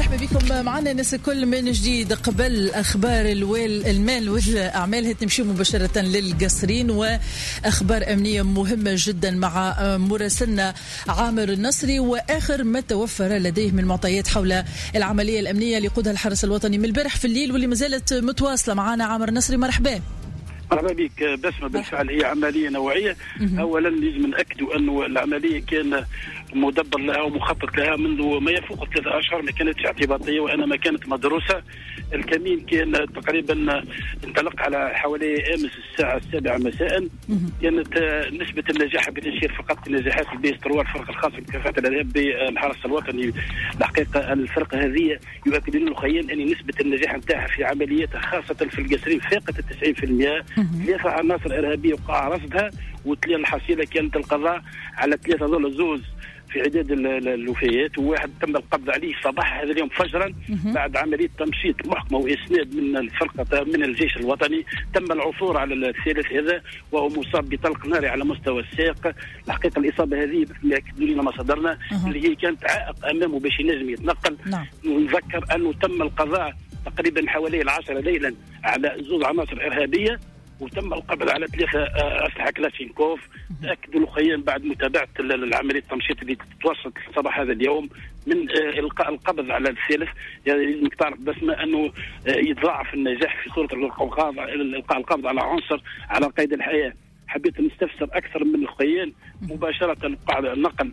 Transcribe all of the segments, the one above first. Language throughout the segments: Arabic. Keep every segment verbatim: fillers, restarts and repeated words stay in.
مرحبا بكم معنا ناس الكل من جديد. قبل أخبار الويل المال والأعمال هتمشي مباشرة للقصرين وأخبار أمنية مهمة جدا مع مراسلنا عامر النصري وآخر ما توفر لديه من معطيات حول العملية الأمنية اللي قودها الحرس الوطني من البارح في الليل واللي ما زالت متواصلة. معنا عامر النصري، مرحبا. مرحبا بك بسمة. بالفعل هي عملية نوعية. أولا لازم نأكدوا أنه العملية كان مدبر لها ومخطط لها منذ ما يفوق ثلاثة أشهر، ما كانتش اعتباطية وإنما كانت مدروسة. الكمين كان تقريبا انطلق على حوالي أمس الساعة السابعة مساء. كانت نسبة النجاح بتنشير فقط نجاحات البيستروا الفرق الخاص بمكافحة الإرهاب بالحرس الوطني. الحقيقة الفرقة هذه يؤكدون الخيان أن نسبة النجاح نتاعها في عملياتها خاصة في القصرين فاقت التسعين في المئة. ثلاثة عناصر إرهابية وقع رصدها، وتلي الحصيلة كانت القضاء على ثلاثة ذول زوز في عداد الوفيات، وواحد تم القبض عليه صباح هذا اليوم فجرا بعد عمليه تمشيط محكمه واسناد من الفرقه من الجيش الوطني. تم العثور على الثالث هذا وهو مصاب بطلق ناري على مستوى الساق. الحقيقه الاصابه هذه ياكدوا لنا مصادرنا اللي هي كانت عائق امامه باش ينجم يتنقل. نذكر انه تم القضاء تقريبا حوالي العشرة ليلا على زوج عناصر ارهابيه، وتم القبض على ثلاثة أسلحة كلاشينكوف. تأكدوا الخيان بعد متابعة العملية التمشيط اللي تتوسط صباح هذا اليوم من إلقاء القبض على الثالث. يعني لازمك تعرف بسمة أنه يتضاعف النجاح في صورة إلقاء القبض على عنصر على قيد الحياة. حبيت نستفسر أكثر من الخيان مباشرة بعد نقل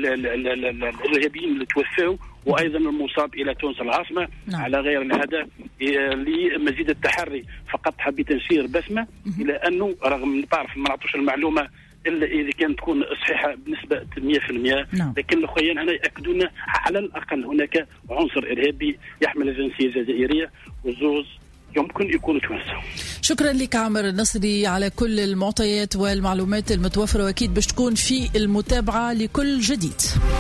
الإرهابيين اللي توفوا وأيضا المصاب إلى تونس العاصمة نعم. على غير الهدف لمزيد التحري. فقط حبيت نشير بسمة إلى أنه رغم تعرف ما نعطوش المعلومة إلا إذا كانت تكون صحيحة بنسبة مئة في المئة نعم. لكن الخيان هنا يأكدون على الأقل هناك عنصر إرهابي يحمل الجنسية الجزائرية وزوز يمكن يكونوا توانسة. شكرا لك عامر النصري على كل المعطيات والمعلومات المتوفرة، وأكيد باش تكون في المتابعة لكل جديد.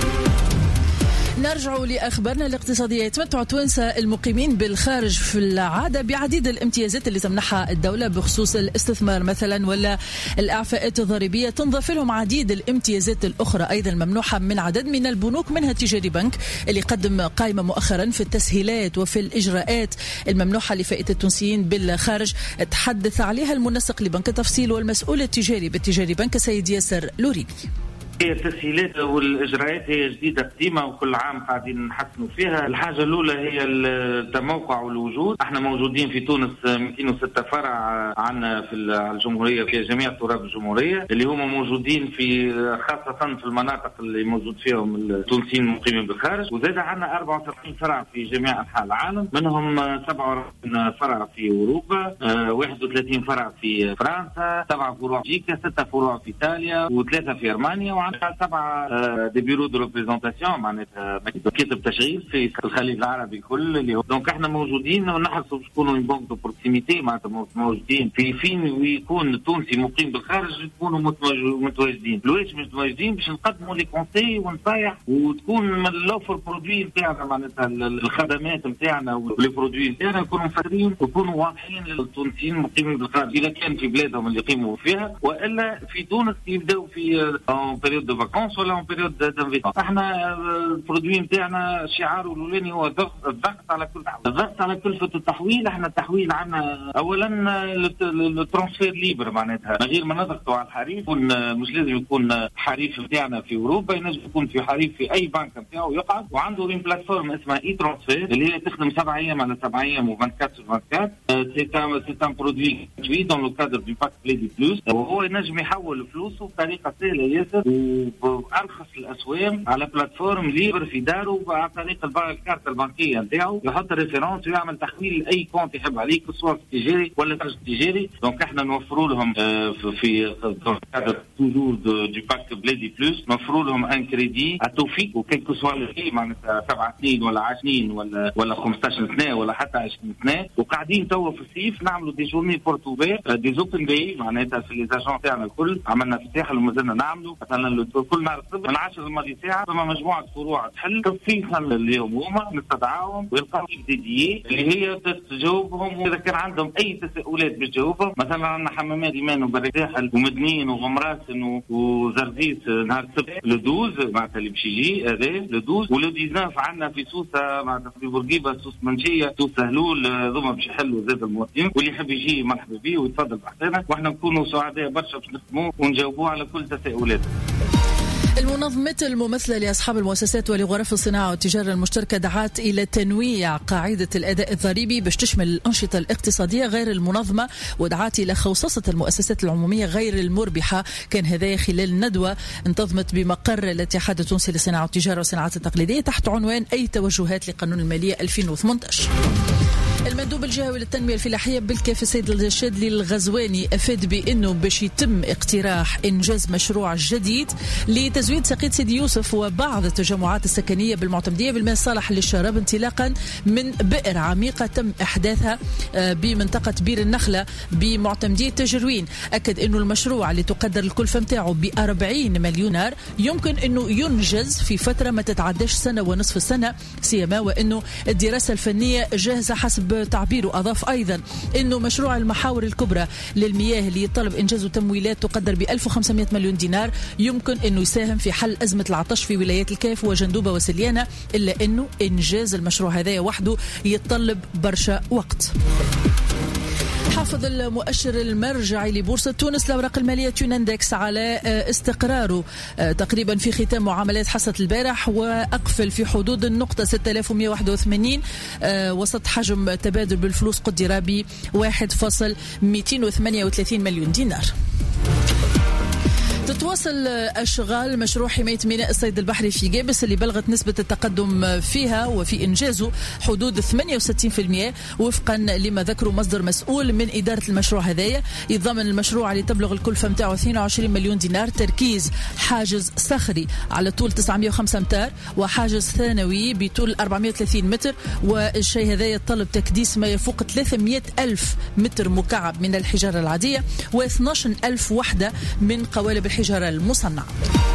نرجع لأخبارنا الاقتصادية. يتمتع التوانسة المقيمين بالخارج في العادة بعديد الامتيازات اللي تمنحها الدولة بخصوص الاستثمار مثلا ولا الإعفاءات الضريبية. تنضاف لهم عديد الامتيازات الأخرى أيضا ممنوحة من عدد من البنوك، منها تجاري بنك اللي قدم قائمة مؤخرا في التسهيلات وفي الإجراءات الممنوحة لفئة التونسيين بالخارج. تحدث عليها المنسق لبنك التفصيل والمسؤول التجاري بالتجاري بنك سيد ياسر لوريبي. هي التسهيلات والإجراءات هي جديدة قديمة وكل عام قاعدين نحسنوا فيها. الحاجة الأولى هي التموقع والوجود. احنا موجودين في تونس مئتين وستة فرع عنا في الجمهورية في جميع تراب الجمهورية اللي هم موجودين في خاصة في المناطق اللي موجود فيهم التونسيين المقيمين بالخارج، وزاد عنا أربعة وثلاثين فرع في جميع أنحاء العالم، منهم سبعة وأربعين فرع في أوروبا، واحد وثلاثين فرع في فرنسا، سبعة فروع في بلجيكا، ستة فروع في إيطاليا وثلاثة في ألمانيا، وعندنا سبعة دي بيرو دو ريبريزونتاسيون معناتها مكاتب تشغيل في الخليج العربي كل اللي هو. دونك احنا موجودين ونحرصوا باش نكونوا بنك دو بروكسيميتي معناتها موجودين في فين ويكون التونسي مقيم بالخارج يكونوا متواجدين. لويش مش متواجدين باش نقدموا لي كونساي ونصايح وتكون الاوفر برودوي نتاعنا معناتها الخدمات نتاعنا واللي برودوي نتاعنا يكونوا مفسرين ويكونوا واضحين للتونسيين المقيمين بالخارج اذا كان في بلادهم اللي يقيموا فيها والا في تونس يبداو في بيريود دو فاكونس ولا اون بيريود دانفيستمون. احنا البرودوي نتاعنا شعاره الاولاني هو الضغط على كل تحويل. الضغط على كلفة التحويل. احنا التحويل عندنا اولا الترانسفير ليبر معناتها من غير ما نضغطوا على الحريف. يكون مش لازم يكون حريف نتاعنا في اوروبا، ينجم يكون في حريف في اي بنك نتاعو يقعد وعنده رين بلاتفورم اسمها اي ترانسفير اللي هي تخدم سبع ايام على سبع ايام و أربعة وعشرين على أربعة وعشرين. سي ان برودوي جديد دون لو كادر دو باك بليدي بلوس، وهو ينجم يحول فلوسه بطريقه سهله ياسر وبأرخص الأسوام على بلاتفورم ليبر في داره عن طريق الكارت البنكية نتاعو، يحط ريفيرونس ويعمل تحويل أي كونت يحب عليه سواء في التجاري ولا خارج التجاري. دونك احنا نوفروا لهم في كادر توجور دو باك بليدي بلوس نوفروا لهم ان كريدي اتوفيك وكيلكو سوا لي معناتها سبع سنين ولا عشر سنين ولا ولا خمسطاش سنة ولا حتى عشرين سنة. وقاعدين توا في الصيف نعملوا دي جورني بورتوفير دي زوبن داي معناتها في لي زاجون تاعنا الكل. عملنا افتتاح ومازلنا نعملوا مثلا نعمل كل نهار الصبح من عشرة الماضي ساعه ثم مجموعه فروع تحل خفيفه اليوم هما نستدعاهم ويلقاو ديديي اللي هي تجاوبهم، واذا كان عندهم اي تساؤلات باش تجاوبهم. مثلا عندنا حمامات ايمان وبرك ساحل ومدنين وغمراسن وزرزيس نهار السبت لو اثناشر معناتها اللي باش يجي هذا لو اثناشر، ولو تسعطاش عندنا في سوسه معناتها في بورقيبه سوس منشيه سوس هلول ذوما باش يحلوا زاد المواطنين، واللي يحب يجي مرحبا به ويتفضل بحثنا، واحنا نكونوا سعداء برشا باش نخدموا ونجاوبوا على كل تساؤلات. المنظمات الممثلة لأصحاب المؤسسات ولغرف الصناعة والتجارة المشتركة دعت إلى تنويع قاعدة الأداء الضريبي باش تشمل الأنشطة الاقتصادية غير المنظمة، ودعت إلى خوصصة المؤسسات العمومية غير المربحة. كان هذا خلال ندوة انتظمت بمقر الاتحاد التونسي للصناعة والتجارة والصناعات التقليدية تحت عنوان أي توجهات لقانون المالية ألفين وثمانية عشر. المندوب الجهوي للتنمية الفلاحية بالكاف السيد الشادلي الغزواني أفاد بأنه باش يتم اقتراح إنجاز مشروع جديد لتزويد ساقية سيدي يوسف وبعض التجمعات السكنية بالمعتمدية بالماء الصالح للشراب انطلاقا من بئر عميقة تم إحداثها بمنطقة بير النخلة بمعتمدية تجروين. أكد أنه المشروع اللي تقدر الكلفة متاعه بأربعين مليونار يمكن أنه ينجز في فترة ما تتعداش سنة ونصف السنة، سيما وأنه الدراسة الفنية جاهزة حسب تعبيره. أضاف أيضا أنه مشروع المحاور الكبرى للمياه اللي يطلب إنجاز تمويلات تقدر ب ألف وخمسمائة مليون دينار يمكن أنه يساهم في حل أزمة العطش في ولايات الكاف وجندوبة وسليانة، إلا أنه إنجاز المشروع هذا وحده يتطلب برشا وقت. حافظ المؤشر المرجعي لبورصة تونس الأوراق المالية تونندكس على استقراره تقريبا في ختام معاملات حصة البارح، وأقفل في حدود النقطة ستة آلاف ومئة وواحد وثمانين وسط حجم تبادل بالفلوس قدر ب واحد فاصل مئتين وثمانية وثلاثين مليون دينار. تتواصل أشغال مشروع حماية ميناء الصيد البحري في جابس اللي بلغت نسبة التقدم فيها وفي إنجازه حدود ثمانية وستين بالمئة وفقا لما ذكره مصدر مسؤول من إدارة المشروع هذايا. يتضمن المشروع اللي تبلغ الكلفة متاعه اثنين وعشرين مليون دينار تركيز حاجز صخري على طول تسعمئة وخمسة أمتار وحاجز ثانوي بطول أربعمئة وثلاثين متر، والشيء هذا يتطلب تكديس ما يفوق ثلاثمئة ألف متر مكعب من الحجارة العادية واثني عشر ألف وحدة من قوالب الحجارة المصنعة.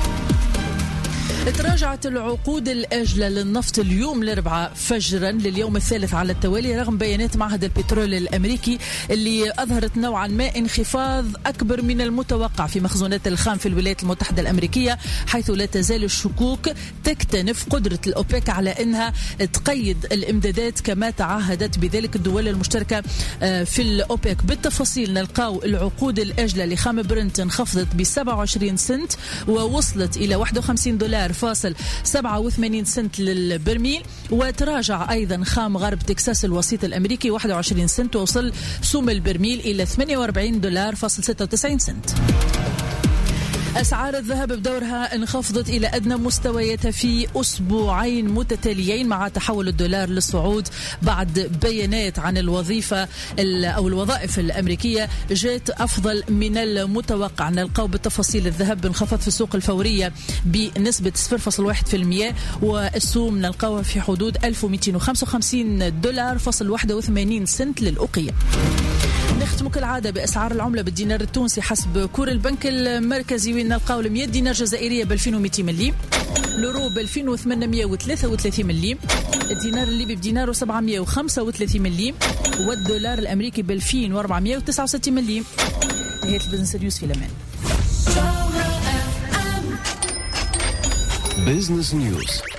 تراجعت العقود الآجلة للنفط اليوم الأربعاء فجرا لليوم الثالث على التوالي رغم بيانات معهد البترول الأمريكي اللي أظهرت نوعا ما انخفاض أكبر من المتوقع في مخزونات الخام في الولايات المتحدة الأمريكية، حيث لا تزال الشكوك تكتنف قدرة الأوبك على أنها تقيد الإمدادات كما تعهدت بذلك الدول المشتركة في الأوبك. بالتفاصيل نلقاو العقود الآجلة لخام برنت انخفضت ب سبعة وعشرين سنت ووصلت إلى واحد وخمسين دولار فاصل سبعة وثمانين سنت للبرميل، وتراجع أيضا خام غرب تكساس الوسيط الأمريكي واحد وعشرين سنت ووصل سوم البرميل إلى ثمانية وأربعين دولار فاصل ستة وتسعين سنت. أسعار الذهب بدورها انخفضت إلى أدنى مستوياتها في أسبوعين متتاليين مع تحول الدولار للصعود بعد بيانات عن الوظيفة أو الوظائف الأمريكية جاءت أفضل من المتوقع. نلقاو بالتفاصيل الذهب انخفض في السوق الفورية بنسبة صفر فاصل واحد بالمئة والسوم نلقاوها في حدود ألف ومئتين وخمسة وخمسين دولار فاصل واحد وثمانين سنت للأوقية. نختم كالعادة بأسعار العملة بالدينار التونسي حسب كور البنك المركزي وين نلقاو مئة دينار جزائرية ب ألفين ومئتين مليم، اليورو ب ألفين وثمانمئة وثلاثة وثلاثين مليم، الدينار الليبي بدينار وسبعمئة وخمسة وثلاثين مليم، والدولار الأمريكي ب ألفين وأربعمئة وتسعة وستين مليم. هي البزنس نيوز في الأمان. بزنس نيوز.